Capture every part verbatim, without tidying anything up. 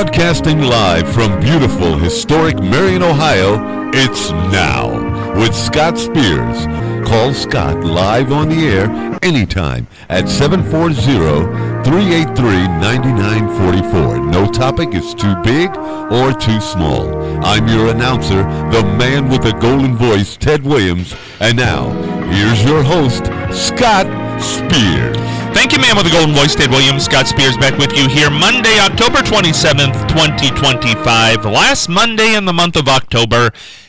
Broadcasting live from beautiful, historic Marion, Ohio, it's Now with Scott Spears. Call Scott live on the air anytime at seven four zero, three eight three, nine nine four four. No topic is too big or too small. I'm your announcer, the man with the golden voice, Ted Williams. And now, here's your host, Scott Spears. Thank you, man with the golden voice, Ted Williams. Scott Spears back with you here Monday, October twenty-seventh, twenty twenty-five. Last Monday in the month of October,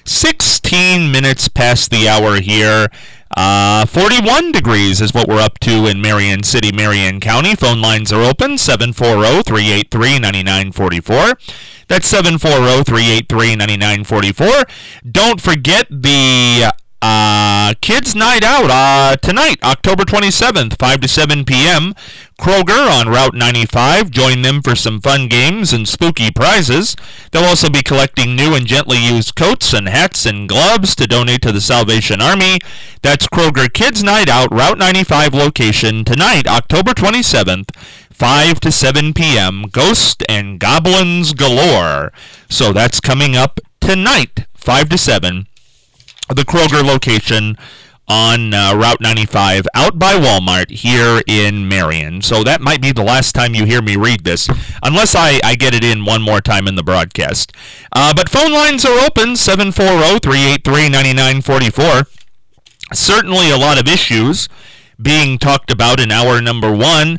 sixteen minutes past the hour here. Uh, forty-one degrees is what we're up to in Marion City, Marion County. Phone lines are open, seven four zero, three eight three, nine nine four four. That's seven four zero, three eight three, nine nine four four. Don't forget the Uh, Kids Night Out uh, tonight, October twenty-seventh, five to seven p.m. Kroger on Route ninety-five. Join them for some fun games and spooky prizes. They'll also be collecting new and gently used coats and hats and gloves to donate to the Salvation Army. That's Kroger Kids Night Out, Route ninety-five location tonight, October twenty-seventh, five to seven p.m. Ghost and Goblins Galore. So that's coming up tonight, five to seven. The Kroger location on uh, Route ninety-five out by Walmart here in Marion. So that might be the last time you hear me read this, unless I, I get it in one more time in the broadcast. Uh, but phone lines are open, seven four zero, three eight three, nine nine four four. Certainly a lot of issues being talked about in hour number one.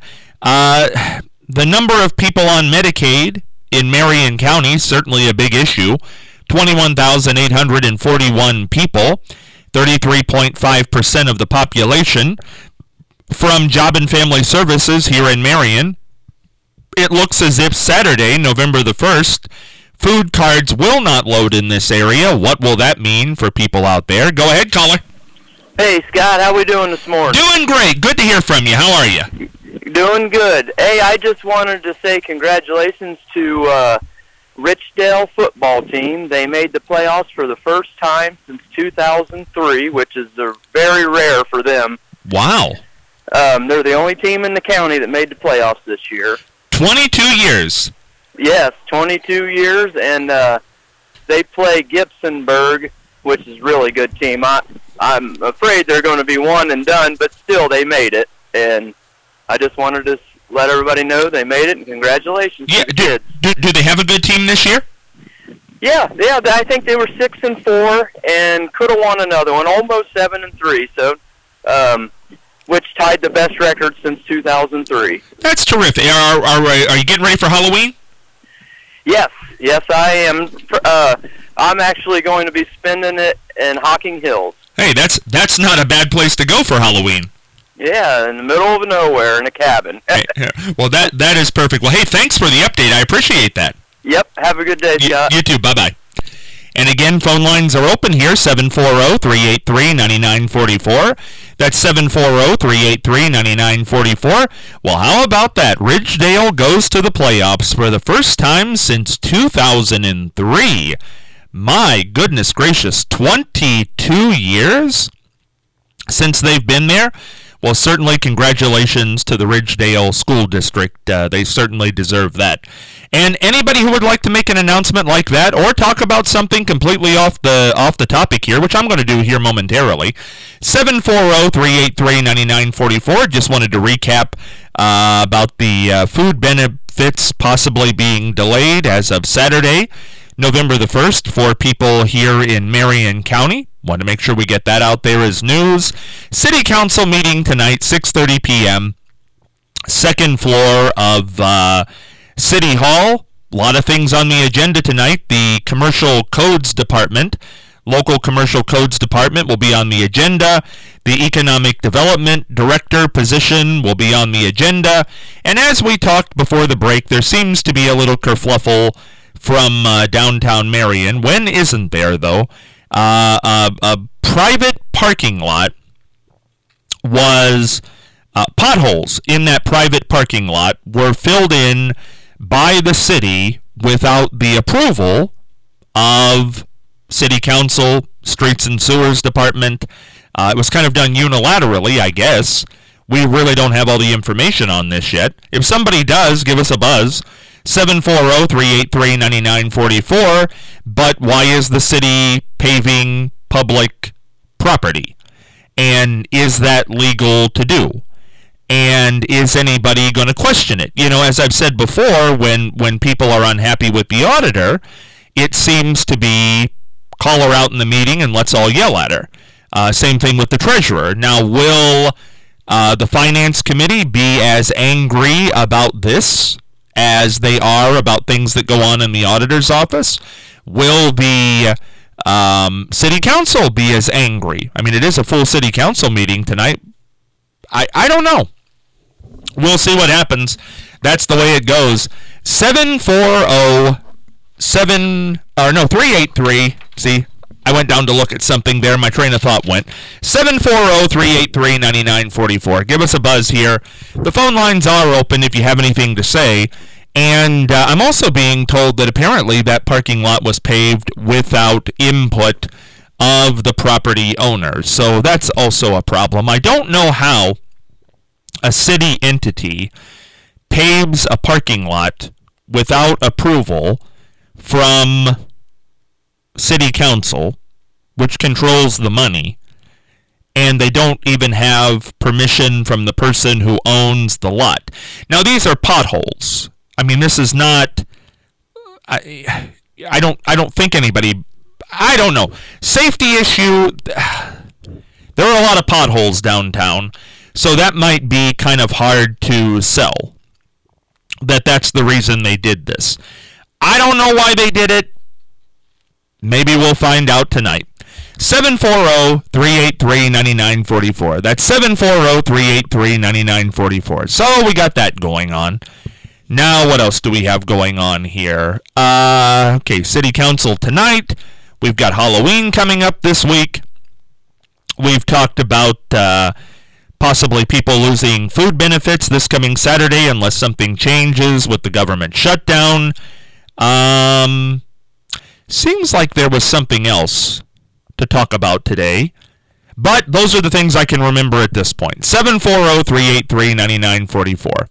Uh, the number of people on Medicaid in Marion County, certainly a big issue. twenty-one thousand eight hundred forty-one people, thirty-three point five percent of the population. From Job and Family Services here in Marion, it looks as if Saturday, November the first, food cards will not load in this area. What will that mean for people out there? Go ahead, caller. Hey, Scott, how we doing this morning? Doing great. Good to hear from you. How are you? Doing good. Hey, I just wanted to say congratulations to uh, Richdale football team. They made the playoffs for the first time since two thousand three, which is uh, very rare for them. Wow. Um, they're the only team in the county that made the playoffs this year. twenty-two years. Yes, twenty-two years, and uh, they play Gibsonburg, which is a really good team. I, I'm afraid they're going to be one and done, but still they made it, and I just wanted to let everybody know they made it, and congratulations Yeah, to the do, kids. do, do they have a good team this year? Yeah, yeah. I think they were six and four, and could have won another one, almost seven and three. So, um, which tied the best record since two thousand three. That's terrific. Are, are, are you getting ready for Halloween? Yes, yes, I am. Uh, I'm actually going to be spending it in Hocking Hills. Hey, that's that's not a bad place to go for Halloween. Yeah, in the middle of nowhere in a cabin. Hey, well, that that is perfect. Well, hey, thanks for the update. I appreciate that. Yep, have a good day, Scott. You, you too. Bye-bye. And again, phone lines are open here, seven four zero, three eight three, nine nine four four. That's seven four zero, three eight three, nine nine four four. Well, how about that? Ridgedale goes to the playoffs for the first time since two thousand three. My goodness gracious, twenty-two years since they've been there? Well, certainly congratulations to the Ridgedale School District. Uh, they certainly deserve that. And anybody who would like to make an announcement like that or talk about something completely off the off the topic here, which I'm going to do here momentarily, seven four zero, three eight three, nine nine four four. Just wanted to recap uh, about the uh, food benefits possibly being delayed as of Saturday, November the first, for people here in Marion County. Want to make sure we get that out there as news. City Council meeting tonight, six thirty p.m., second floor of uh, City Hall. A lot of things on the agenda tonight. The Commercial Codes Department, local Commercial Codes Department will be on the agenda. The Economic Development Director position will be on the agenda. And as we talked before the break, there seems to be a little kerfluffle from uh, downtown Marion. When isn't there, though? Uh, a, a private parking lot was, uh, potholes in that private parking lot were filled in by the city without the approval of City Council, Streets and Sewers Department. Uh, it was kind of done unilaterally, I guess. We really don't have all the information on this yet. If somebody does, give us a buzz. seven four zero, three eight three, nine nine four four. But why is the city paving public property? And is that legal to do? And is anybody going to question it? You know, as I've said before, when, when people are unhappy with the auditor, it seems to be call her out in the meeting and let's all yell at her. Uh, same thing with the treasurer. Now, will uh, the finance committee be as angry about this as they are about things that go on in the auditor's office? Will the um, city council be as angry? I mean, it is a full city council meeting tonight. I, I don't know. We'll see what happens. That's the way it goes. seven four zero, seven, or no, three eight three. See, I went down to look at something there. My train of thought went. seven four zero, three eight three, nine nine four four. Give us a buzz here. The phone lines are open if you have anything to say. And uh, I'm also being told that apparently that parking lot was paved without input of the property owner. So that's also a problem. I don't know how a city entity paves a parking lot without approval from city council, which controls the money, and they don't even have permission from the person who owns the lot. Now, these are potholes. I mean, this is not, I, I don't, I don't think anybody, I don't know. Safety issue, there are a lot of potholes downtown, so that might be kind of hard to sell, that that's the reason they did this. I don't know why they did it. Maybe we'll find out tonight. seven four zero, three eight three, nine nine four four. That's seven four zero, three eight three, nine nine four four. So we got that going on. Now, what else do we have going on here? Uh, okay, City Council tonight. We've got Halloween coming up this week. We've talked about uh, possibly people losing food benefits this coming Saturday unless something changes with the government shutdown. Um, seems like there was something else to talk about today. But those are the things I can remember at this point. seven four zero, three eight three, nine nine four four.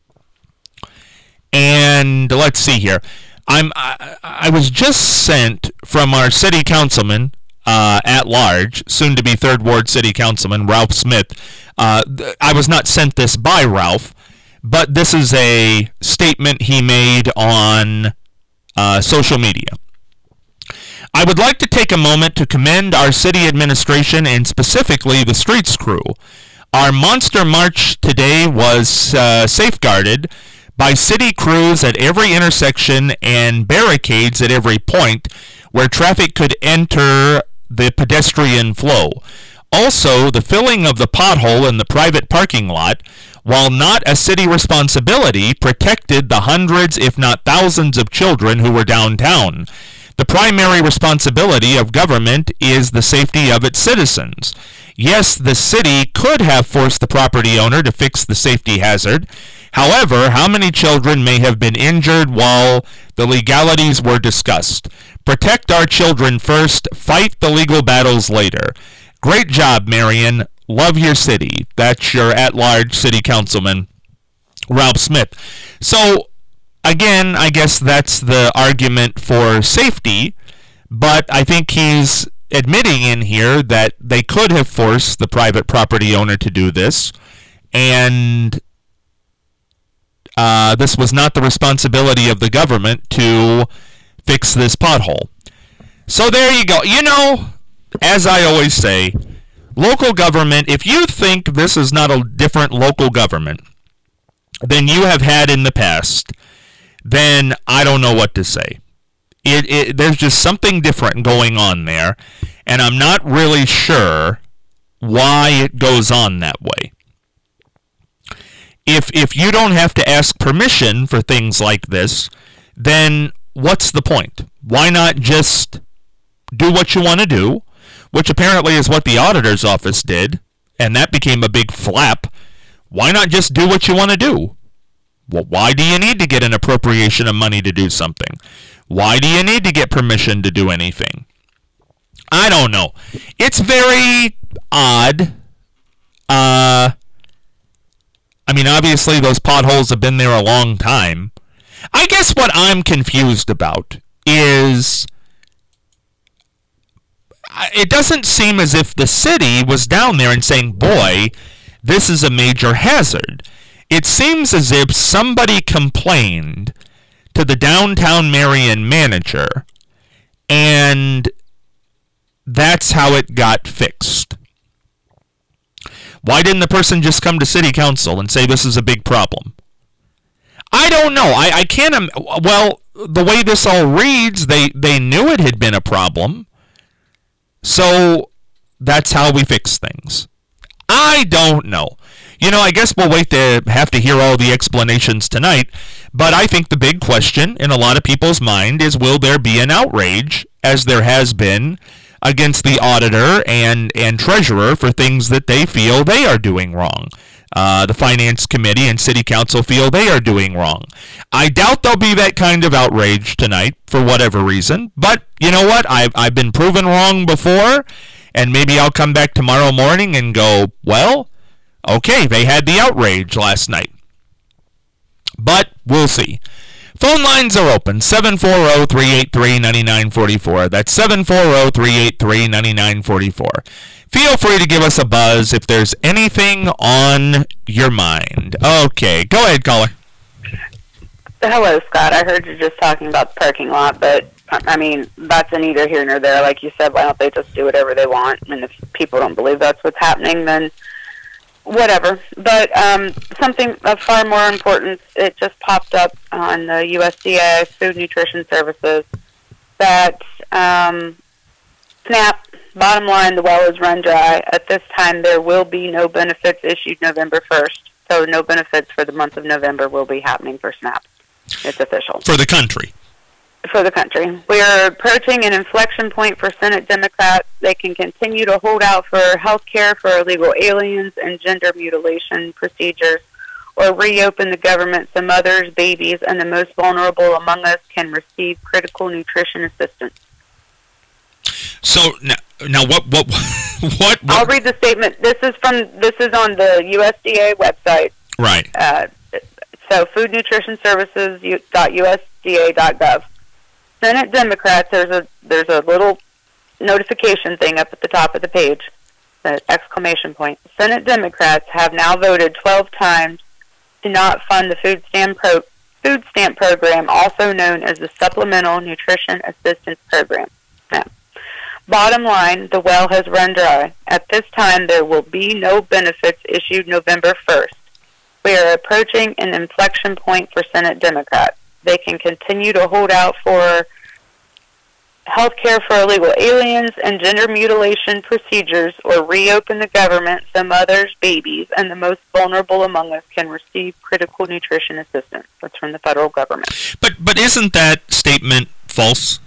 And let's see here. I'm I, I was just sent from our city councilman uh, at large, soon to be third ward city councilman Ralph Smith. Uh, th- I was not sent this by Ralph, but this is a statement he made on uh, social media. I would like to take a moment to commend our city administration and specifically the streets crew. Our Monster March today was uh, safeguarded by city crews at every intersection and barricades at every point where traffic could enter the pedestrian flow. Also, the filling of the pothole in the private parking lot, while not a city responsibility, protected the hundreds, if not thousands, of children who were downtown. The primary responsibility of government is the safety of its citizens. Yes, the city could have forced the property owner to fix the safety hazard. However, how many children may have been injured while the legalities were discussed? Protect our children first, fight the legal battles later. Great job, Marion. Love your city. That's your at-large city councilman, Ralph Smith. So, again, I guess that's the argument for safety, but I think he's admitting in here that they could have forced the private property owner to do this, and uh, this was not the responsibility of the government to fix this pothole. So there you go. You know, as I always say, local government, if you think this is not a different local government than you have had in the past, then I don't know what to say. It, it, there's just something different going on there, and I'm not really sure why it goes on that way. If if you don't have to ask permission for things like this, then what's the point? Why not just do what you want to do, which apparently is what the auditor's office did, and that became a big flap. Why not just do what you want to do? Well, why do you need to get an appropriation of money to do something? Why do you need to get permission to do anything? I don't know. It's very odd. Uh, I mean, obviously those potholes have been there a long time. I guess what I'm confused about is it doesn't seem as if the city was down there and saying, boy, this is a major hazard. It seems as if somebody complained to the downtown Marion manager, and that's how it got fixed. Why didn't the person just come to city council and say this is a big problem? I don't know. I, I can't... Im- well, the way this all reads, they, they knew it had been a problem. So that's how we fix things. I don't know. You know, I guess we'll wait to have to hear all the explanations tonight. But I think the big question in a lot of people's mind is, will there be an outrage, as there has been, against the auditor and, and treasurer for things that they feel they are doing wrong? Uh, the finance committee and city council feel they are doing wrong. I doubt there'll be that kind of outrage tonight for whatever reason. But you know what? I've, I've been proven wrong before, and maybe I'll come back tomorrow morning and go, well, okay, they had the outrage last night. But we'll see. Phone lines are open, seven four zero, three eight three, nine nine four four. That's seven four zero, three eight three, nine nine four four. Feel free to give us a buzz if there's anything on your mind. Okay, go ahead, caller. Hello, Scott. I heard you just talking about the parking lot, but, I mean, that's a neither here nor there. Like you said, why don't they just do whatever they want? And if people don't believe that's what's happening, then whatever. But um, something of far more importance, it just popped up on the U S D A, Food Nutrition Services, that um, SNAP, bottom line, the well is run dry. At this time, there will be no benefits issued November first. So no benefits for the month of November will be happening for SNAP. It's official. For the country. For the country. We are approaching an inflection point for Senate Democrats. They can continue to hold out for health care for illegal aliens and gender mutilation procedures, or reopen the government so mothers, babies, and the most vulnerable among us can receive critical nutrition assistance. So now, now what, what, what, what? I'll read the statement. This is from, this is on the U S D A website. Right. Uh, so food nutrition services dot U S D A dot gov. Senate Democrats, there's a there's a little notification thing up at the top of the page, the exclamation point. Senate Democrats have now voted twelve times to not fund the food stamp pro, food stamp program, also known as the Supplemental Nutrition Assistance Program. Now, bottom line, the well has run dry. At this time, there will be no benefits issued November first. We are approaching an inflection point for Senate Democrats. They can continue to hold out for health care for illegal aliens and gender mutilation procedures, or reopen the government so mothers, babies, and the most vulnerable among us can receive critical nutrition assistance. That's from the federal government. But but isn't that statement false?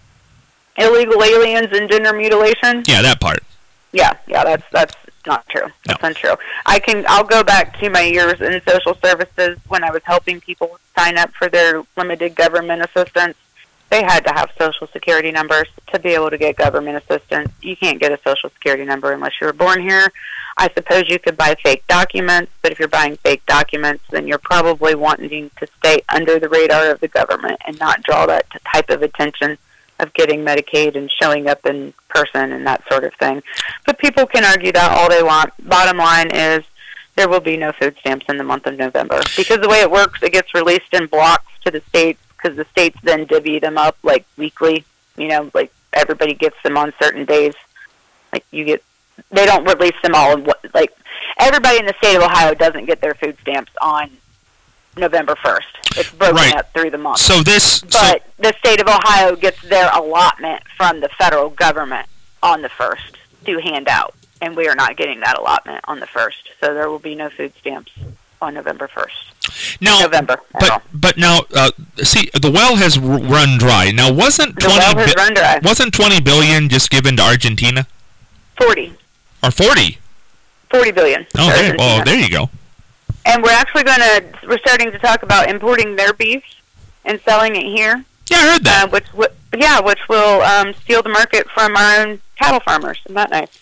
Illegal aliens and gender mutilation? Yeah, that part. Yeah, yeah, that's that's not true. That's no. untrue. I can I'll go back to my years in social services when I was helping people sign up for their limited government assistance. They had to have social security numbers to be able to get government assistance. You can't get a social security number unless you were born here. I suppose you could buy fake documents, but if you're buying fake documents, then you're probably wanting to stay under the radar of the government and not draw that type of attention of getting Medicaid and showing up in person and that sort of thing. But people can argue that all they want. Bottom line is there will be no food stamps in the month of November. Because the way it works, it gets released in blocks to the states, because the states then divvy them up, like, weekly. You know, like, everybody gets them on certain days. Like, you get, they don't release them all. In, like, everybody in the state of Ohio doesn't get their food stamps on November first. It's broken right. up through the month. So this, but so, the state of Ohio gets their allotment from the federal government on the first to hand out, and we are not getting that allotment on the first. So there will be no food stamps on November first. Now, November. But but now, uh, see, the well has r- run dry. Now, wasn't the well has bi- run dry. Wasn't twenty billion just given to Argentina? Forty. Or forty. Forty billion. Oh, there, well, there you go. And we're actually going to, we're starting to talk about importing their beef and selling it here. Yeah, I heard that. Uh, which, w- yeah, which will um, steal the market from our own cattle farmers. Isn't that nice?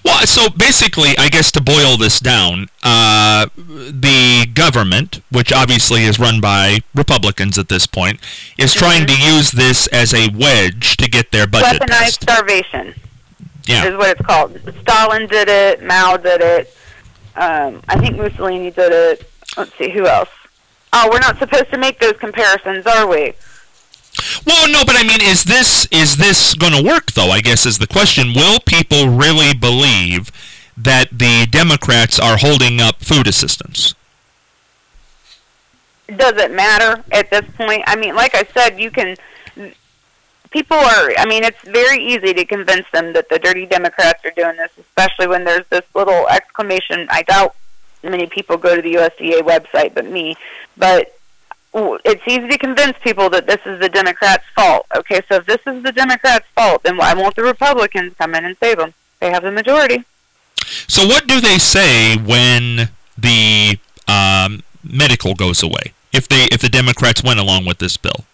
Well, so basically, I guess to boil this down, uh, the government, which obviously is run by Republicans at this point, is mm-hmm. trying to use this as a wedge to get their budget Weaponized passed. starvation yeah. is what it's called. Stalin did it. Mao did it. Um, I think Mussolini did it. Let's see, who else? Oh, we're not supposed to make those comparisons, are we? Well, no, but I mean, is this is this going to work, though, I guess is the question. Will people really believe that the Democrats are holding up food assistance? Does it matter at this point? I mean, like I said, you can... People are... I mean, it's very easy to convince them that the dirty Democrats are doing this, especially when there's this little exclamation. I doubt many people go to the U S D A website but me, but... It's easy to convince people that this is the Democrats' fault. Okay, so if this is the Democrats' fault, then why won't the Republicans come in and save them? They have the majority. So what do they say when the um, medical goes away, if they if the Democrats went along with this bill?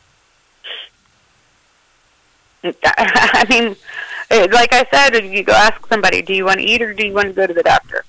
I mean, like I said, if you go ask somebody, do you want to eat or do you want to go to the doctor?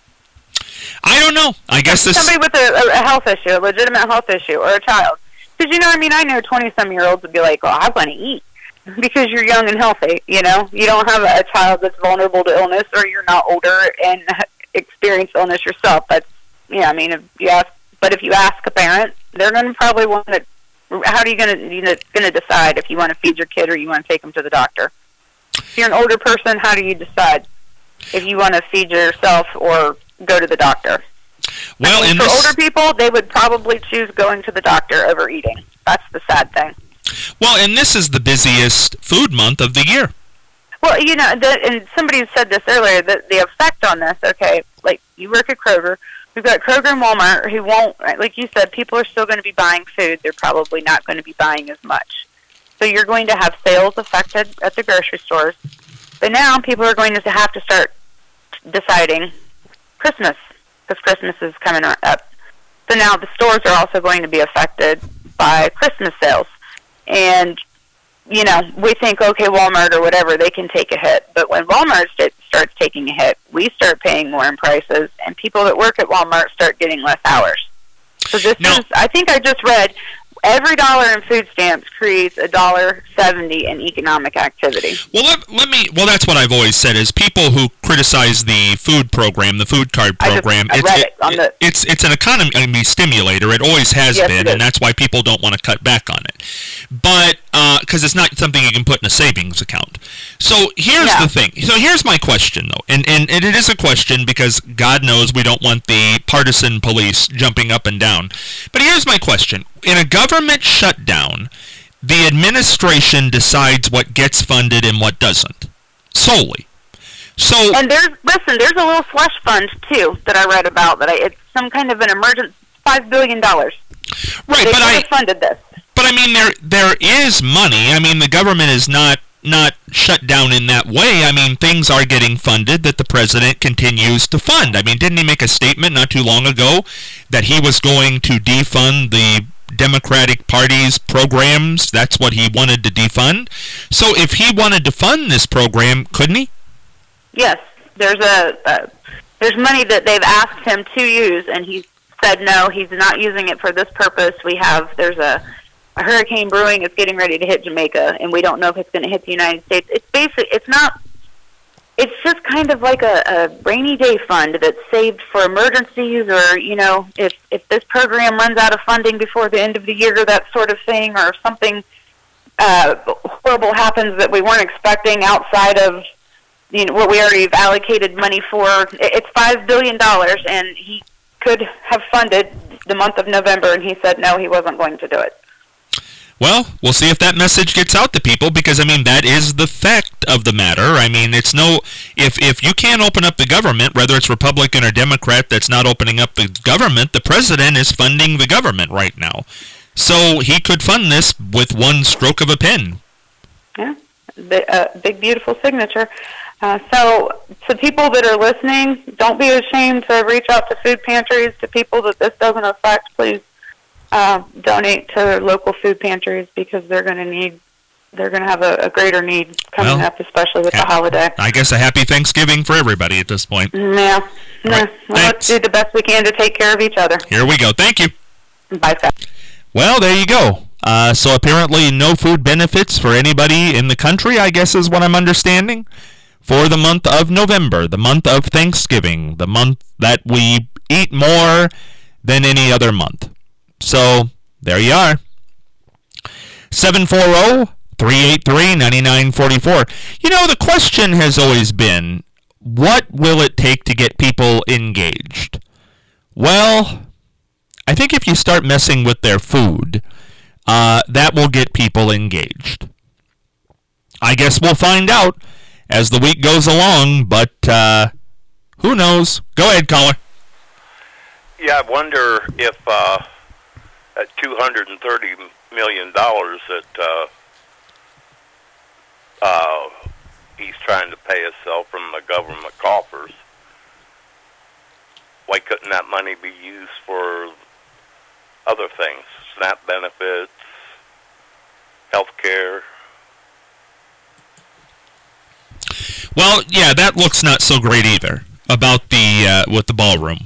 I don't know. I guess this... Somebody with a, a health issue, a legitimate health issue, or a child. Because, you know, I mean, I know twenty-some-year-olds would be like, well, I want to eat. Because you're young and healthy, you know? You don't have a, a child that's vulnerable to illness, or you're not older and experience illness yourself. That's, yeah, I mean, if you ask, but if you ask a parent, they're going to probably want to... How are you going to you know, going to decide if you want to feed your kid or you want to take them to the doctor? If you're an older person, how do you decide if you want to feed yourself or go to the doctor? Well, I mean, and for this... older people, they would probably choose going to the doctor over eating. That's the sad thing. Well, and this is the busiest food month of the year. Well, you know, the, and somebody said this earlier, that the effect on this, okay, like you work at Kroger, we've got Kroger and Walmart who won't, like you said, people are still going to be buying food. They're probably not going to be buying as much. So you're going to have sales affected at the grocery stores. But now people are going to have to start deciding Christmas, because Christmas is coming up. So now the stores are also going to be affected by Christmas sales. And, you know, we think, okay, Walmart or whatever, they can take a hit. But when Walmart st- starts taking a hit, we start paying more in prices, and people that work at Walmart start getting less hours. So this no. is, I think I just read, every dollar in food stamps creates a dollar seventy in economic activity. Well, let, let me. Well, that's what I've always said. Is people who criticize the food program, the food card program, I, just, I it's, read it on the, it's it's an economy stimulator. It always has yes, been, and that's why people don't want to cut back on it. But because uh, it's not something you can put in a savings account. So here's yeah. the thing. So here's my question, though, and, and and it is a question because God knows we don't want the partisan police jumping up and down. But here's my question. In a government shutdown, the administration decides what gets funded and what doesn't, solely. So, and there's listen, there's a little slush fund too that I read about. That I, it's some kind of an emergency, five billion dollars. Right, they but I funded this. But I mean, there there is money. I mean, the government is not not shut down in that way. I mean, things are getting funded that the president continues to fund. I mean, didn't he make a statement not too long ago that he was going to defund the Democratic Party's programs? That's what he wanted to defund. So if he wanted to fund this program, couldn't he? Yes, there's a uh, there's money that they've asked him to use, and he said no, he's not using it for this purpose. We have there's a, a hurricane brewing. It's getting ready to hit Jamaica, and we don't know if it's going to hit the United States. It's basic. It's not. It's just kind of like a, a rainy day fund that's saved for emergencies, or, you know, if, if this program runs out of funding before the end of the year, that sort of thing, or if something uh, horrible happens that we weren't expecting outside of, you know, what we already have allocated money for. It's five billion dollars, and he could have funded the month of November, and he said no, he wasn't going to do it. Well, we'll see if that message gets out to people, because, I mean, that is the fact of the matter. I mean, it's no... If if you can't open up the government, whether it's Republican or Democrat that's not opening up the government, the president is funding the government right now. So he could fund this with one stroke of a pen. Yeah, big, uh, big beautiful signature. Uh, so, to people that are listening, don't be ashamed to reach out to food pantries, to people that this doesn't affect. Please Uh, donate to local food pantries, because they're going to need they're going to have a, a greater need coming well, up, especially with ha- the holiday. I guess a happy Thanksgiving for everybody at this point. Yeah. yeah. Right. Well, let's do the best we can to take care of each other. Here we go. Thank you. Bye, Scott. Well, there you go. Uh, so apparently no food benefits for anybody in the country, I guess is what I'm understanding, for the month of November, the month of Thanksgiving, the month that we eat more than any other month. So there you are. seven four zero, three eight three, nine nine four four. You know, the question has always been, what will it take to get people engaged? Well, I think if you start messing with their food, uh, that will get people engaged. I guess we'll find out as the week goes along, but uh, who knows? Go ahead, caller. Yeah, I wonder if uh, at two hundred thirty million dollars that uh, uh, he's trying to pay himself from the government coffers, why couldn't that money be used for other things? SNAP benefits, health care. Well, yeah, that looks not so great either about the uh, with the ballroom.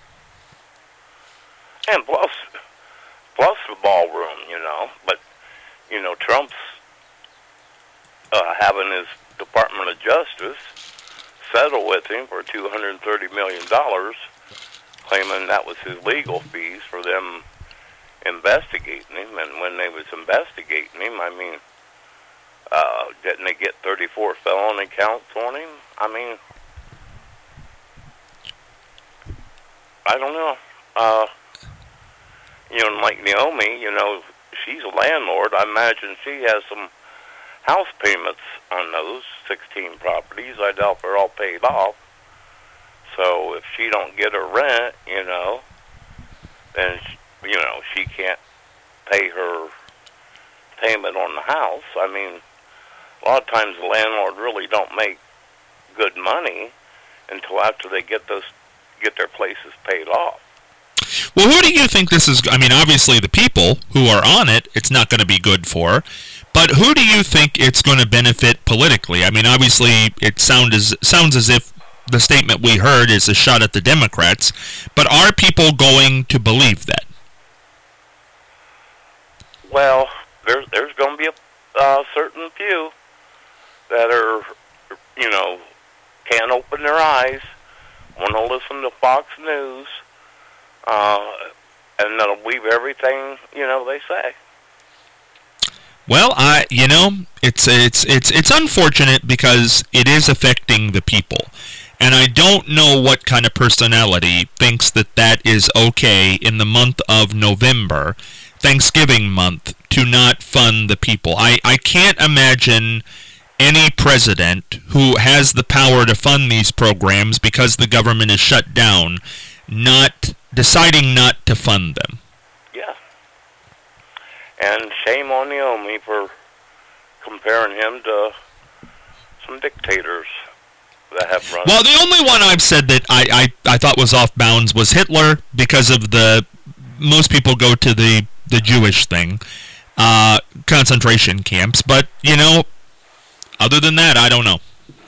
And plus, plus the ballroom, you know. But, you know, Trump's uh, having his Department of Justice settle with him for two hundred thirty million dollars, claiming that was his legal fees for them investigating him. And when they was investigating him, I mean, uh, didn't they get thirty-four felony counts on him? I mean, I don't know. Uh, you know, like Naomi, you know, she's a landlord. I imagine she has some house payments on those sixteen properties. I doubt they're all paid off. So if she don't get her rent, you know, then, she, you know, she can't pay her payment on the house. I mean, a lot of times the landlord really don't make good money until after they get those get their places paid off. Well, who do you think this is? I mean, obviously the people who are on it, it's not going to be good for. But who do you think it's going to benefit politically? I mean, obviously it sound as, sounds as if the statement we heard is a shot at the Democrats. But are people going to believe that? Well, there's there's going to be a uh, certain few that are, you know, can't open their eyes, want to listen to Fox News, uh, and they'll believe everything, you know, they say. Well, I, you know, it's it's it's it's unfortunate because it is affecting the people, and I don't know what kind of personality thinks that that is okay in the month of November, Thanksgiving month, to not fund the people. I I can't imagine any president who has the power to fund these programs because the government is shut down, not deciding not to fund them. Yeah. And shame on Naomi for comparing him to some dictators that have run. Well, the only one I've said that I, I, I thought was off bounds was Hitler because of the, most people go to the, the Jewish thing, uh, concentration camps. But, you know, other than that, I don't know.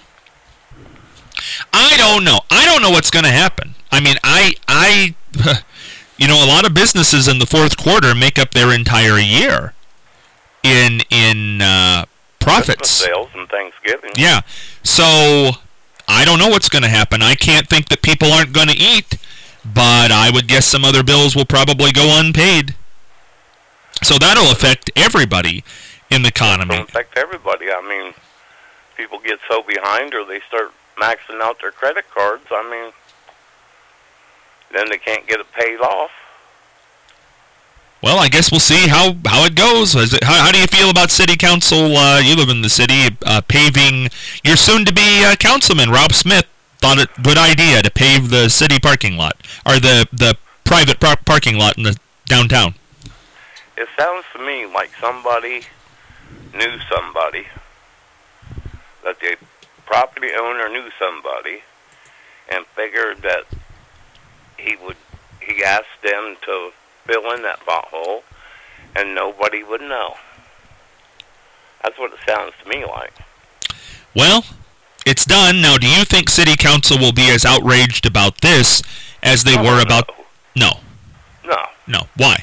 I don't know. I don't know what's going to happen. I mean, I, I, you know, a lot of businesses in the fourth quarter make up their entire year in in uh, profits. Christmas sales and Thanksgiving. Yeah. So I don't know what's going to happen. I can't think that people aren't going to eat, but I would guess some other bills will probably go unpaid. So that'll affect everybody in the economy. It'll affect everybody. I mean, people get so behind or they start maxing out their credit cards. I mean, then they can't get it paid off. Well, I guess we'll see how, how it goes. Is it, how, how do you feel about city council? Uh, you live in the city, uh, paving. Your soon-to-be uh, councilman, Rob Smith, thought it a good idea to pave the city parking lot, or the, the private par- parking lot in the downtown. It sounds to me like somebody knew somebody, that the property owner knew somebody, and figured that he would, he asked them to fill in that pothole, and nobody would know. That's what it sounds to me like. Well, it's done. Now, do you think City Council will be as outraged about this as they Oh, were no. about... No. No. No. Why?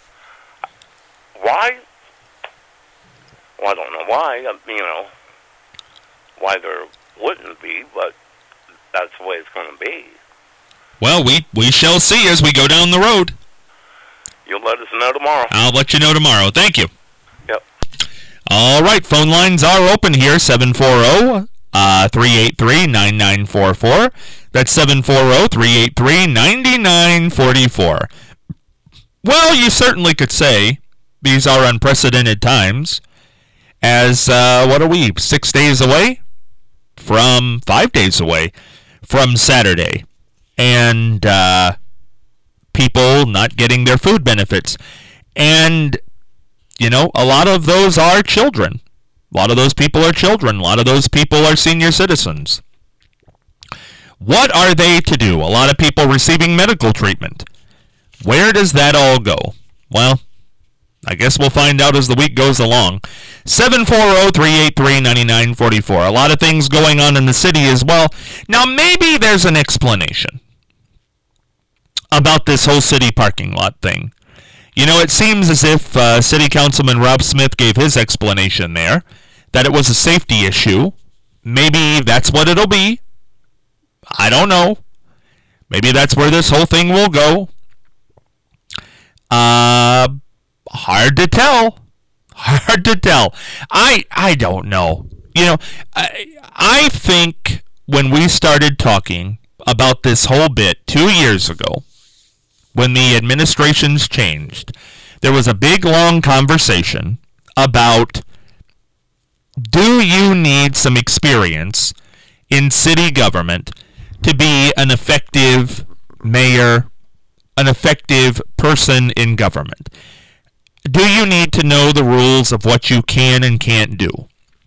Why? Well, I don't know why. uh, You know, why there wouldn't be, but that's the way it's going to be. Well, we, we shall see as we go down the road. You'll let us know tomorrow. I'll let you know tomorrow. Thank you. Yep. All right, phone lines are open here, seven four zero, three eight three, nine nine four four. That's seven four zero, three eight three, nine nine four four. Well, you certainly could say these are unprecedented times, as, uh, what are we, six days away? From, five days away from Saturday. And, uh, people not getting their food benefits. And, you know, a lot of those are children. A lot of those people are children. A lot of those people are senior citizens. What are they to do? A lot of people receiving medical treatment. Where does that all go? Well, I guess we'll find out as the week goes along. seven four zero, three eight three, nine nine four four. A lot of things going on in the city as well. Now, maybe there's an explanation about this whole city parking lot thing. You know, it seems as if uh, City Councilman Rob Smith gave his explanation there, that it was a safety issue. Maybe that's what it'll be. I don't know. Maybe that's where this whole thing will go. Uh, hard to tell. Hard to tell. I I don't know. You know, I, I think when we started talking about this whole bit two years ago, when the administrations changed, there was a big, long conversation about, do you need some experience in city government to be an effective mayor, an effective person in government? Do you need to know the rules of what you can and can't do?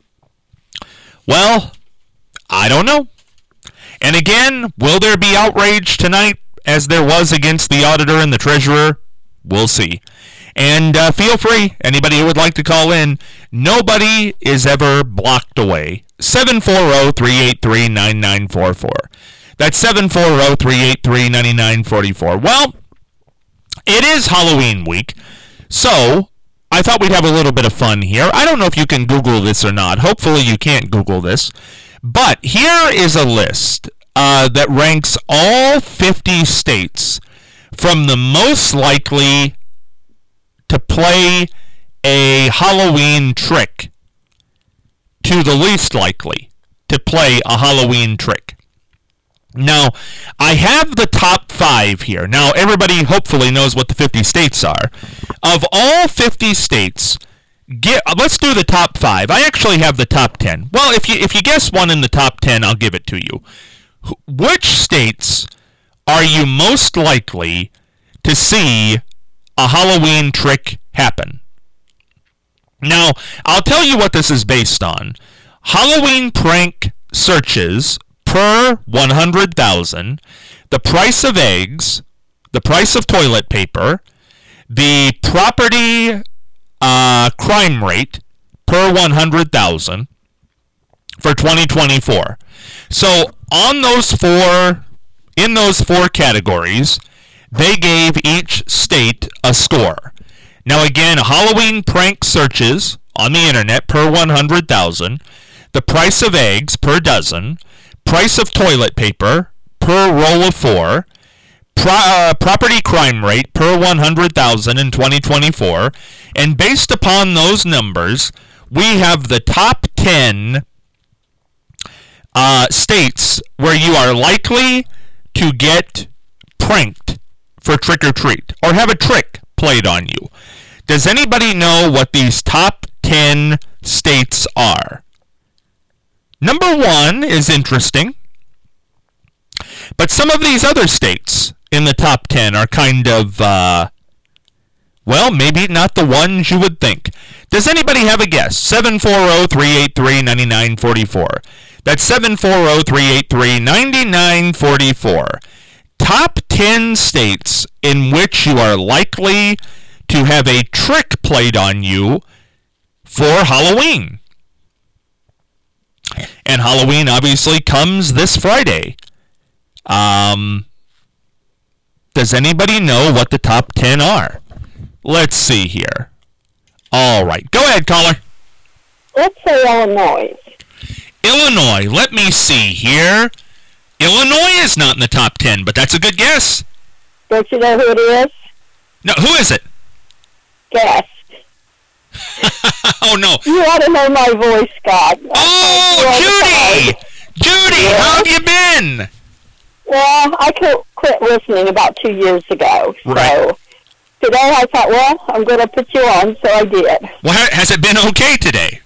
Well, I don't know. And again, will there be outrage tonight as there was against the auditor and the treasurer? We'll see. And uh, feel free, anybody who would like to call in, nobody is ever blocked away. seven four zero, three eight three, nine nine four four. That's seven four zero, three eight three, nine nine four four. Well, it is Halloween week, so I thought we'd have a little bit of fun here. I don't know if you can Google this or not. Hopefully you can't Google this. But here is a list uh, that ranks all fifty states from the most likely to play a Halloween trick to the least likely to play a Halloween trick. Now, I have the top five here. Now, everybody hopefully knows what the fifty states are. Of all fifty states, get, let's do the top five. I actually have the top ten. Well, if you if you guess one in the top ten, I'll give it to you. Which states are you most likely to see a Halloween trick happen? Now, I'll tell you what this is based on. Halloween prank searches per one hundred thousand, the price of eggs, the price of toilet paper, the property uh, crime rate per one hundred thousand for twenty twenty-four. So on those four, in those four categories, they gave each state a score. Now again, Halloween prank searches on the internet per one hundred thousand, the price of eggs per dozen, price of toilet paper per roll of four, pro- uh, property crime rate per one hundred thousand in twenty twenty-four, and based upon those numbers, we have the top ten uh, states where you are likely to get pranked for trick or treat, or have a trick played on you. Does anybody know what these top ten states are? Number one is interesting, but some of these other states in the top ten are kind of, uh, well, maybe not the ones you would think. Does anybody have a guess? seven four zero, three eight three, nine nine four four. That's seven four zero, three eight three, nine nine four four. Top ten states in which you are likely to have a trick played on you for Halloween. And Halloween obviously comes this Friday. Um, does anybody know what the top ten are? Let's see here. All right. Go ahead, caller. Let's say Illinois. Illinois. Let me see here. Illinois is not in the top ten, but that's a good guess. Don't you know who it is? No, who is it? Guess. Oh, no. You ought to know my voice, Scott. Oh, Judy! Judy, Yeah. how have you been? Well, I quit, quit listening about two years ago. Right. So today I thought, well, I'm going to put you on, so I did. Well, ha- has it been okay today?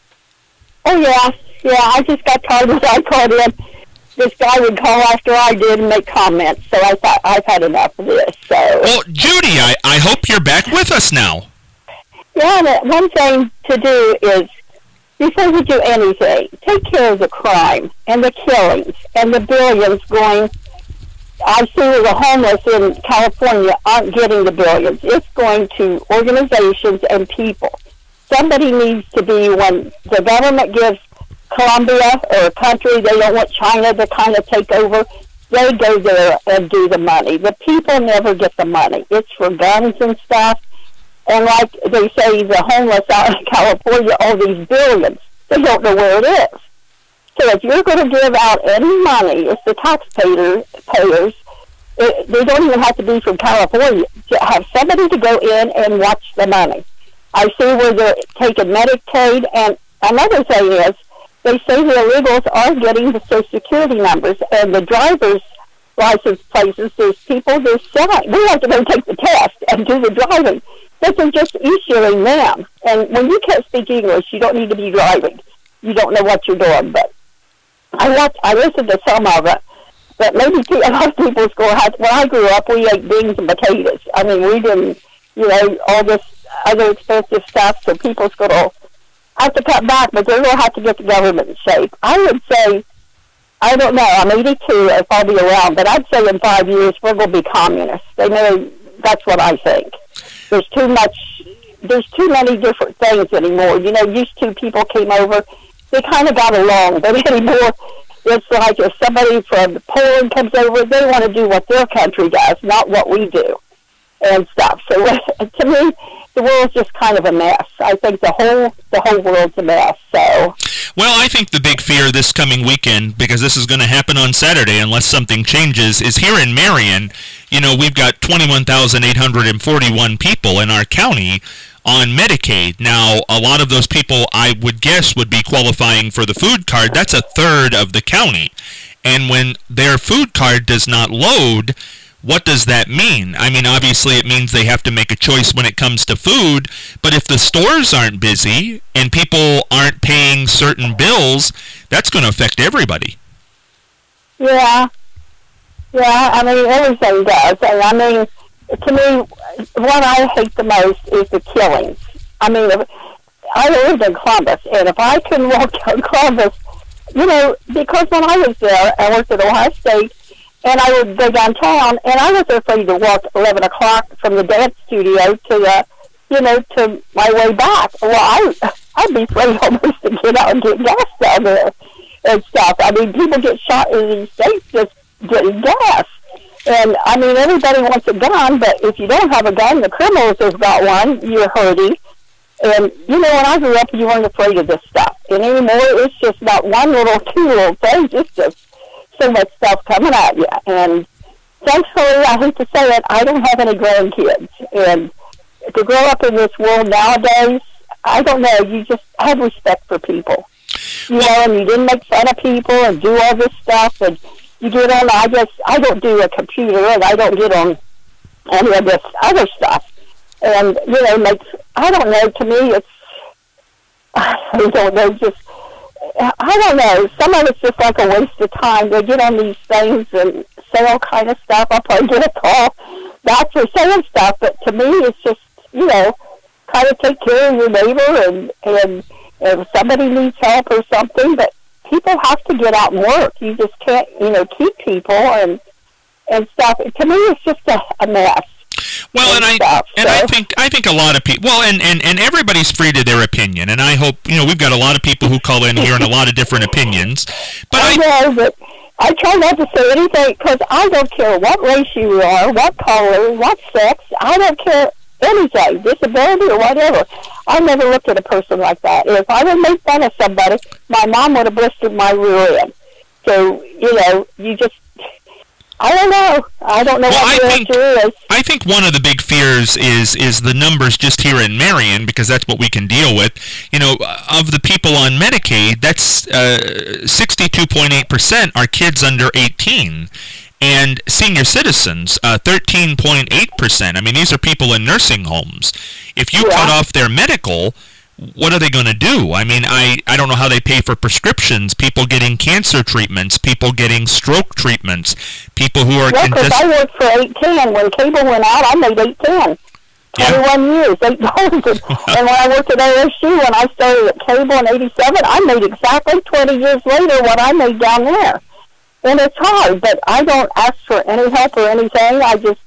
Oh, yeah. Yeah, I just got tired when I called in. This guy would call after I did and make comments, so I thought I've had enough of this. So. Well, Judy, I, I hope you're back with us now. Yeah, and one thing to do is, before we do anything, take care of the crime and the killings and the billions going. I see the homeless in California aren't getting the billions. It's going to organizations and people. Somebody needs to be, when the government gives Colombia or a country, they don't want China to kind of take over, they go there and do the money. The people never get the money. It's for guns and stuff. And like they say, the homeless out in California, all these billions, they don't know where it is. So if you're going to give out any money, it's the taxpayer payers. It, they don't even have to be from California. To have somebody to go in and watch the money. I see where they're taking Medicaid. And another thing is, they say the illegals are getting the Social Security numbers, and the driver's license places, there's people, there's selling. We have to go take the test and do the driving. But they're just issuing them. And when you can't speak English, you don't need to be driving. You don't know what you're doing. But I watch, I listened to some of it. But maybe a lot of people go, when I grew up, we ate beans and potatoes. I mean, we didn't, you know, all this other expensive stuff, so people's going to have to cut back, but they're going to have to get the government in shape. I would say, I don't know, I'm eighty-two if I'll be around, but I'd say in five years we're going to be communists. They may, that's what I think. There's too much, there's too many different things anymore. You know, used to people came over, they kind of got along, but anymore it's like if somebody from Poland comes over, they want to do what their country does, not what we do and stuff. So to me, the world's just kind of a mess. I think the whole the whole world's a mess. So, well, I think the big fear this coming weekend, because this is going to happen on Saturday unless something changes, is here in Marion. You know, we've got twenty-one thousand eight hundred forty-one people in our county on Medicaid. Now, a lot of those people, I would guess, would be qualifying for the food card. That's a third of the county. And when their food card does not load, what does that mean? I mean, obviously it means they have to make a choice when it comes to food, but if the stores aren't busy and people aren't paying certain bills, that's going to affect everybody. Yeah. Yeah, I mean, everything does. And I mean, to me, what I hate the most is the killings. I mean, I lived in Columbus, and if I couldn't walk down Columbus, you know, because when I was there, I worked at Ohio State, and I would go downtown, and I was afraid to walk eleven o'clock from the dance studio to the, you know, to my way back. Well, I, I'd be afraid almost to get out and get gas down there and stuff. I mean, people get shot in these states just getting gas. And, I mean, everybody wants a gun, but if you don't have a gun, the criminals have got one, you're hurting. And, you know, when I grew up, you weren't afraid of this stuff. And anymore, it's just not one little, two little things. It's just so much stuff coming at you. And thankfully, I hate to say it, I don't have any grandkids. And to grow up in this world nowadays, I don't know, you just have respect for people. You know, and you didn't make fun of people and do all this stuff. And you get on, I guess, I don't do a computer and I don't get on any of this other stuff. And, you know, makes, I don't know, to me it's, I don't know, just, I don't know, some of it's just like a waste of time. They get on these things and say all kind of stuff. I'll probably get a call back for saying stuff, but to me it's just, you know, kind of take care of your neighbor and, and if somebody needs help or something, but people have to get out and work. You just can't, you know, keep people and and stuff. To me, it's just a, a mess. Well, and, and I stuff, and so. I think I think a lot of people. Well, and, and, and everybody's free to their opinion, and I hope you know we've got a lot of people who call in here and a lot of different opinions. But I, I know, but I try not to say anything because I don't care what race you are, what color, what sex. I don't care anything, disability or whatever. I never looked at a person like that. If I would make fun of somebody, my mom would have blistered my rear end. So you know, you just. I don't know. I don't know well, what the I think, answer is. I think one of the big fears is is the numbers just here in Marion, because that's what we can deal with. You know, of the people on Medicaid, that's uh, sixty-two point eight percent are kids under eighteen. And senior citizens, uh, thirteen point eight percent. I mean, these are people in nursing homes. If you Yeah. cut off their medical, what are they going to do? I mean, I, I don't know how they pay for prescriptions, people getting cancer treatments, people getting stroke treatments, people who are... Well, because contest- I worked for eight ten. When cable went out, I made eight ten. Yeah. twenty-one years, eight dollars. And when I worked at A S U, when I started at cable in eighty-seven, I made exactly twenty years later what I made down there. And it's hard, but I don't ask for any help or anything. I just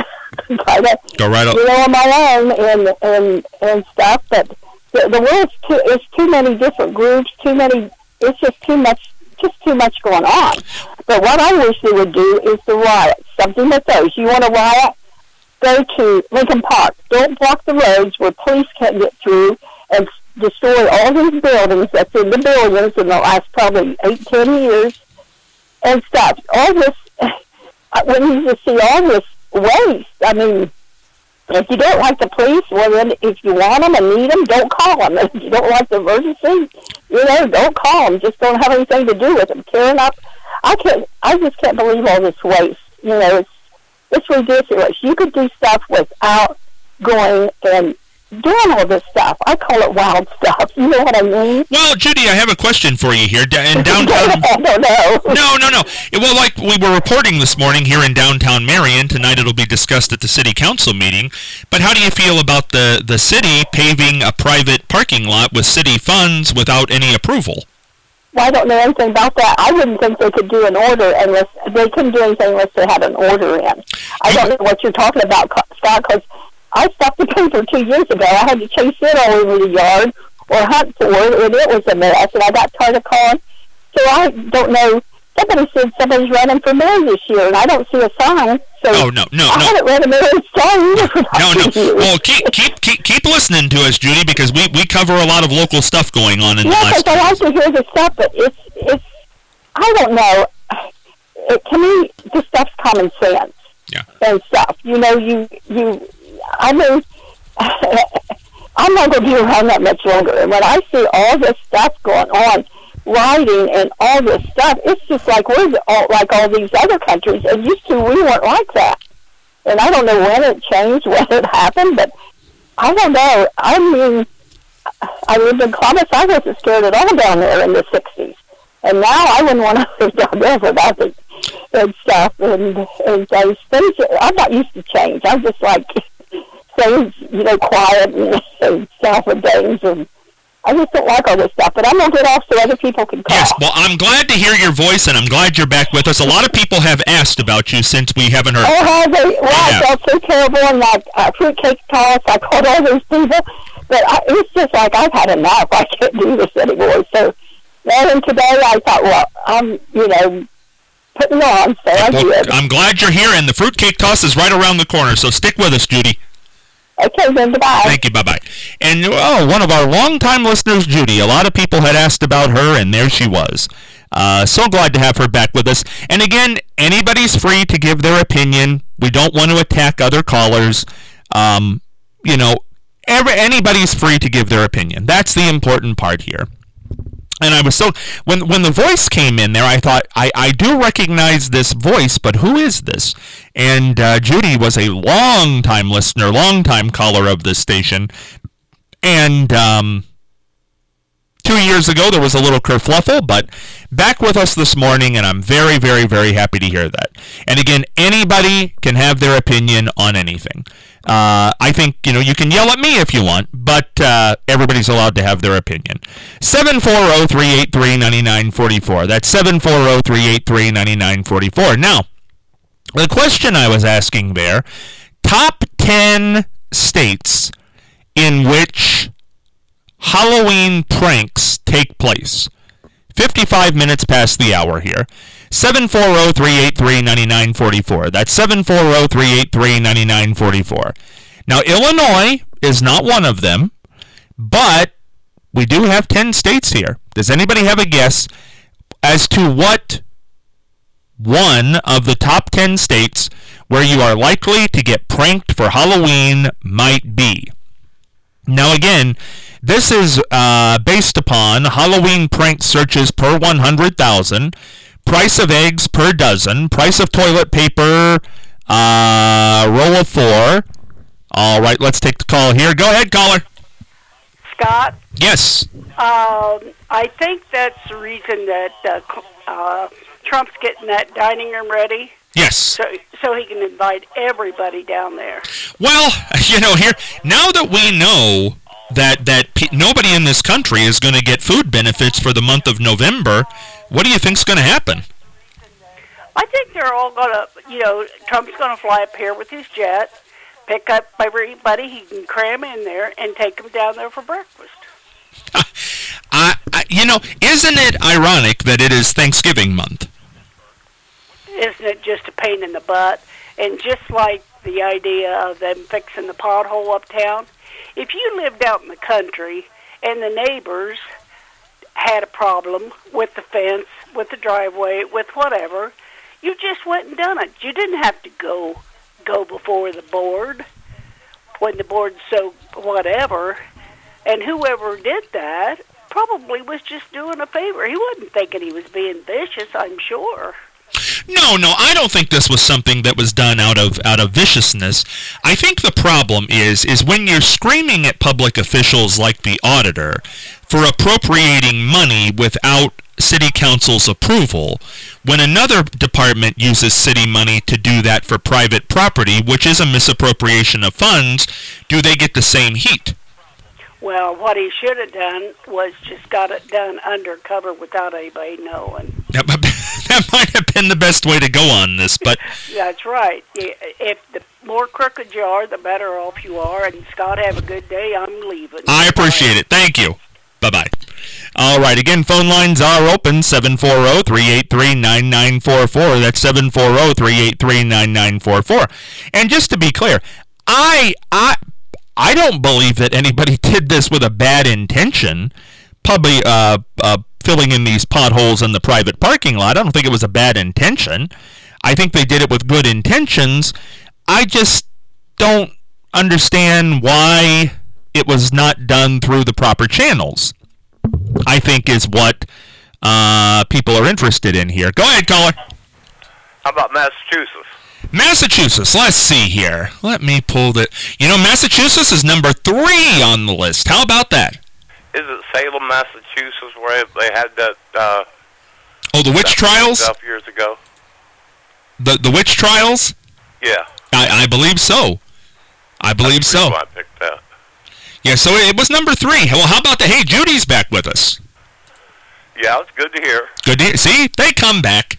try to Go right up. you know, on my own and and and stuff. But the, the world's too it's too many different groups, too many. It's just too much, just too much going on. But what I wish they would do is the riot. Something like those. You want to riot? Go to Lincoln Park. Don't block the roads where police can't get through and destroy all these buildings that's in the billions in the last probably eight, ten years and stuff. All this, when you just see all this waste, I mean, if you don't like the police, well then if you want them and need them, don't call them. If you don't like the emergency, you know, don't call them. Just don't have anything to do with them. Tearing up, I can't, I just can't believe all this waste. You know, it's, it's ridiculous. You could do stuff without going and doing all this stuff. I call it wild stuff. You know what I mean? Well, Judy, I have a question for you here. Da- in downtown... I don't know. No, no, no. It- Well, like we were reporting this morning here in downtown Marion, tonight it'll be discussed at the city council meeting, but how do you feel about the, the city paving a private parking lot with city funds without any approval? Well, I don't know anything about that. I wouldn't think they could do an order unless they couldn't do anything unless they had an order in. I don't know what you're talking about, Scott, because I stopped the paper two years ago. I had to chase it all over the yard or hunt for it, and it was a mess, and I got tired of calling. So I don't know. Somebody said somebody's running for mayor this year, and I don't see a sign. So Oh, no, no, I no. haven't read a mayor's sign either for about No, no. two years. Well, keep keep keep keep listening to us, Judy, because we, we cover a lot of local stuff going on in the Yeah, last because I like few to hear the stuff, but it's, it's, I don't know. It, to me, this stuff's common sense. Yeah. And stuff. You know, you, you, I mean, I'm not going to be around that much longer. And when I see all this stuff going on, writing and all this stuff, it's just like we're all, like all these other countries. And used to, we weren't like that. And I don't know when it changed, when it happened, but I don't know. I mean, I lived in Columbus. I wasn't scared at all down there in the sixties. And now I wouldn't want to live down there for nothing and stuff. And, and those things, I'm not used to change. I'm just like, staying, you know, quiet and, and stuff and things. And I just don't like all this stuff. But I'm going to get off so other people can call. Yes, well, I'm glad to hear your voice, and I'm glad you're back with us. A lot of people have asked about you since we haven't heard. Oh, how they, well, Yeah. I felt so terrible in that uh, fruitcake toss. I called all those people. But I, it's just like, I've had enough. I can't do this anymore. So, and today I thought, well, I'm, you know, putting it on, so I Well, did. I'm glad you're here, and the fruitcake toss is right around the corner, so stick with us, Judy. Okay, then, goodbye. Thank you. Bye-bye. And, oh, one of our longtime listeners, Judy. A lot of people had asked about her, and there she was. Uh, so glad to have her back with us. And again, anybody's free to give their opinion. We don't want to attack other callers. Um, you know, every, anybody's free to give their opinion. That's the important part here. And I was so, when when the voice came in there, I thought, I, I do recognize this voice, but who is this? And uh, Judy was a long-time listener, long-time caller of this station. And um, two years ago, there was a little kerfluffle, but back with us this morning, and I'm very, very, very happy to hear that. And again, anybody can have their opinion on anything. Uh, I think, you know, you can yell at me if you want, but uh, everybody's allowed to have their opinion. seven four zero, three eight three, nine nine four four. That's seven four zero, three eight three, nine nine four four. Now, the question I was asking there, top ten states in which Halloween pranks take place. fifty-five minutes past the hour here. seven four zero, three eight three, nine nine four four. That's seven four zero, three eight three, nine nine four four. Now, Illinois is not one of them, but we do have ten states here. Does anybody have a guess as to what one of the top ten states where you are likely to get pranked for Halloween might be? Now, again, this is uh, based upon Halloween prank searches per one hundred thousand, price of eggs per dozen, price of toilet paper, uh, row of four. All right, let's take the call here. Go ahead, caller. Scott? Yes. Um, I think that's the reason that uh, uh, Trump's getting that dining room ready. Yes. So, so he can invite everybody down there. Well, you know, here, now that we know that, that pe- nobody in this country is going to get food benefits for the month of November, what do you think's going to happen? I think they're all going to, you know, Trump's going to fly up here with his jet, pick up everybody he can cram in there, and take them down there for breakfast. I, I, you know, isn't it ironic that it is Thanksgiving month? Isn't it just a pain in the butt? And just like the idea of them fixing the pothole uptown, if you lived out in the country and the neighbors had a problem with the fence, with the driveway, with whatever, you just went and done it. You didn't have to go go before the board when the board's so whatever. And whoever did that probably was just doing a favor. He wasn't thinking he was being vicious, I'm sure. No, no, I don't think this was something that was done out of out of viciousness. I think the problem is is when you're screaming at public officials like the auditor for appropriating money without city council's approval, when another department uses city money to do that for private property, which is a misappropriation of funds, do they get the same heat? Well, what he should have done was just got it done undercover without anybody knowing. That, that might have been the best way to go on this, but... That's right. If the more crooked you are, the better off you are. And, Scott, have a good day. I'm leaving. I appreciate it. Thank you. Bye-bye. All right. Again, phone lines are open, seven four zero, three eight three, nine nine four four. That's seven four zero, three eight three, nine nine four four. And just to be clear, I... I I don't believe that anybody did this with a bad intention, probably uh, uh, filling in these potholes in the private parking lot. I don't think it was a bad intention. I think they did it with good intentions. I just don't understand why it was not done through the proper channels, I think is what uh, people are interested in here. Go ahead, caller. How about Massachusetts? Massachusetts, let's see here. Let me pull the... You know, Massachusetts is number three on the list. How about that? Is it Salem, Massachusetts, where they had that... Uh, oh, the witch trials? Stuff years ago? The the witch trials? Yeah. I, I believe so. I believe That's so. I picked that. Yeah, so it was number three. Well, how about the... Hey, Judy's back with us. Yeah, it's good to hear. Good to hear. See, they come back.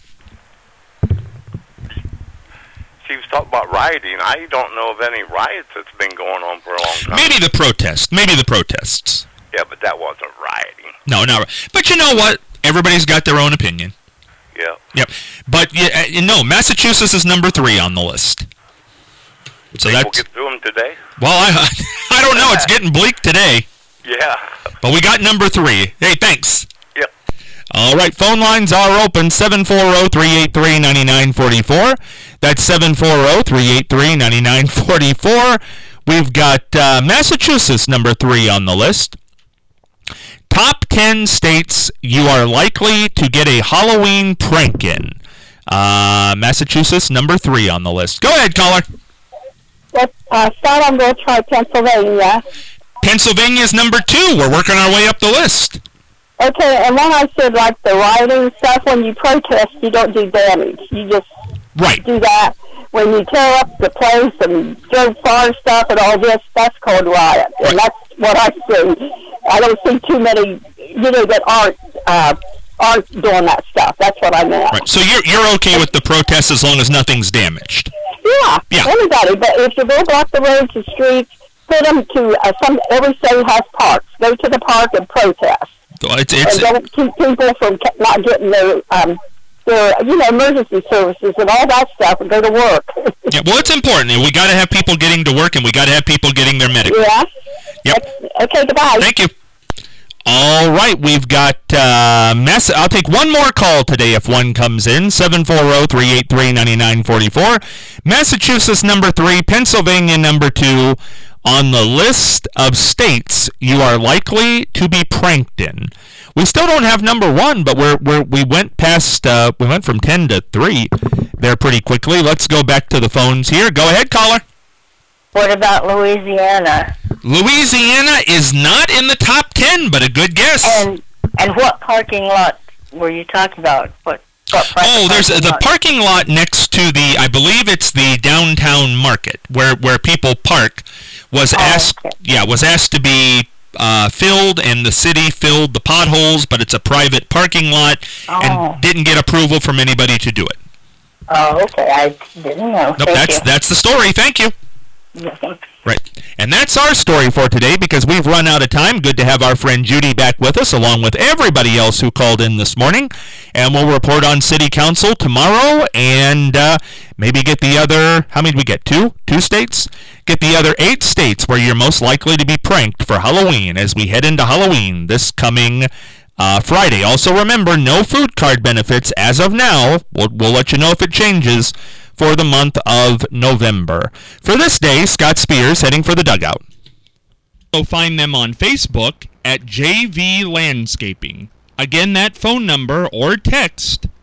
She was talking about rioting. I don't know of any riots that's been going on for a long time. Maybe the protests. Maybe the protests. Yeah, but that wasn't rioting. No, no. But you know what? Everybody's got their own opinion. Yeah. Yep. But, yeah, you know, Massachusetts is number three on the list. So Think that's... we'll get through them today? Well, I, I don't know. It's getting bleak today. Yeah. But we got number three. Hey, thanks. Yep. All right, phone lines are open, seven four zero, three eight three, nine nine four four. That's seven four zero, three eight three, nine nine four four. We've got uh, Massachusetts number three on the list. Top ten states you are likely to get a Halloween prank in. Uh, Massachusetts number three on the list. Go ahead, caller. Well, uh, Scott, I'm going to try Pennsylvania. Pennsylvania's number two. We're working our way up the list. Okay, and when I said, like, the rioting stuff, when you protest, you don't do damage. You just right. do that. When you tear up the place and throw fire stuff and all this, that's called riot. And that's what I see. I don't see too many, you know, that aren't uh, aren't doing that stuff. That's what I meant. Right. So you're you're okay with the protest as long as nothing's damaged? Yeah, yeah. anybody. But if you will block the roads and streets, put them to uh, some. Every state has parks. Go to the park and protest. It's, it's, and don't keep people from not getting their um their you know emergency services and all that stuff and go to work. Yeah, well, it's important. We got to have people getting to work, and we got to have people getting their medical. Yeah. Yep. Okay. Goodbye. Thank you. All right, we've got uh, mess. I'll take one more call today if one comes in. seven four zero, three eight three, nine nine four four. Massachusetts number three, Pennsylvania number two. On the list of states you are likely to be pranked in. We still don't have number one, but we're, we're we went past. Uh, we went from ten to three there pretty quickly. Let's go back to the phones here. Go ahead, caller. What about Louisiana? Louisiana is not in the top ten, but a good guess. And and what parking lot were you talking about? What? what oh, there's the lot? Parking lot next to the. I believe it's the downtown market where where people park. Was oh, asked, okay. yeah, was asked to be uh, filled, and the city filled the potholes, but it's a private parking lot, oh. and didn't get approval from anybody to do it. Oh, okay, I didn't know. Nope, that's you. that's the story. Thank you. Right. And that's our story for today because we've run out of time. Good to have our friend Judy back with us along with everybody else who called in this morning. And we'll report on City Council tomorrow and uh, maybe get the other, how many did we get? Two? Two states? Get the other eight states where you're most likely to be pranked for Halloween as we head into Halloween this coming Uh, Friday. Also remember, no food card benefits as of now. We'll, we'll let you know if it changes for the month of November. For this day, Scott Spears heading for the dugout. So find them on Facebook at J V Landscaping. Again, that phone number or text